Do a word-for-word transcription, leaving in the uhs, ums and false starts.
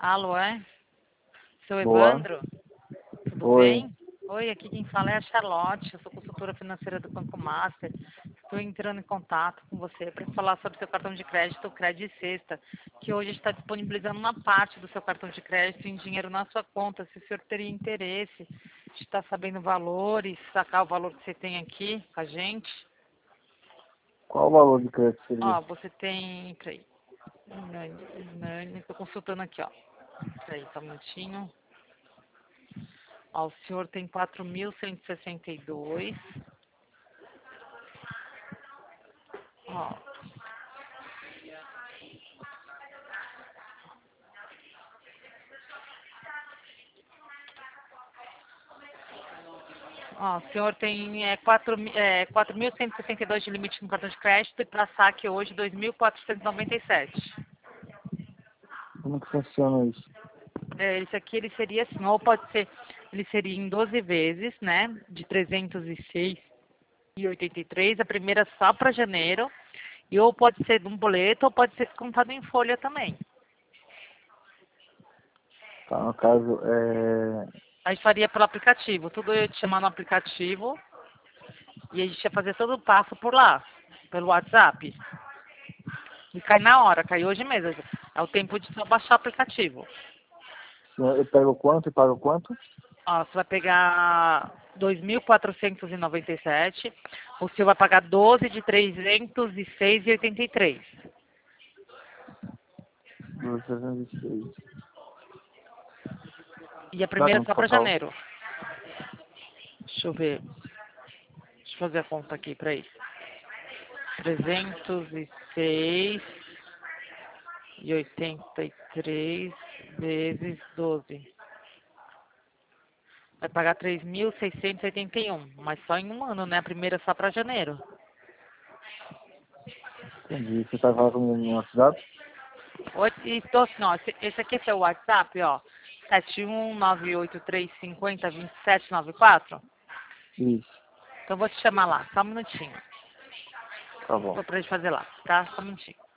Alô, é? Seu Boa. Evandro? Tudo Oi. bem? Oi, aqui quem fala é a Charlotte, eu sou consultora financeira do Banco Master. Estou entrando em contato com você para falar sobre seu cartão de crédito, o Crédito Sexta, que hoje está disponibilizando uma parte do seu cartão de crédito em dinheiro na sua conta. Se o senhor teria interesse de estar sabendo valores, sacar o valor que você tem aqui com a gente. Qual o valor de crédito Ó, seria? você tem. Peraí. Estou consultando aqui, ó. Peraí, só um minutinho. Ó, o senhor tem quatro mil cento e sessenta e dois. Ó, ó, o senhor tem é, quatro mi- é, quatro mil cento e sessenta e dois de limite no cartão de crédito e para saque hoje dois mil quatrocentos e noventa e sete. Como que funciona isso? É, esse aqui ele seria assim, ou pode ser, ele seria em doze vezes, né, de trezentos e seis e oitenta e três, a primeira só para janeiro, e ou pode ser de um boleto ou pode ser descontado em folha também. Tá, no caso, é... A gente faria pelo aplicativo, tudo eu ia te chamar no aplicativo e a gente ia fazer todo o passo por lá, pelo WhatsApp. E cai na hora, cai hoje mesmo. É o tempo de só baixar o aplicativo. eu pego quanto e pago quanto? Ó, você vai pegar dois mil quatrocentos e noventa e sete, o seu vai pagar doze de trezentos e seis e oitenta e três. trezentos e seis. E a Dá primeira é quanto só para total? janeiro. Deixa eu ver. Deixa eu fazer a conta aqui, peraí. trezentos e seis e oitenta e três vezes doze. Vai pagar três mil seiscentos e oitenta e um, mas só em um ano, né? A primeira é só para janeiro. Entendi. Você tá falando comigo no WhatsApp? Oi, e tô assim, ó, esse esse aqui é seu WhatsApp, ó, sete um nove oito três cinco zero dois sete nove quatro. Isso. Então eu vou te chamar lá, só um minutinho. Tá bom. Vou pra gente fazer lá, tá? Só um minutinho.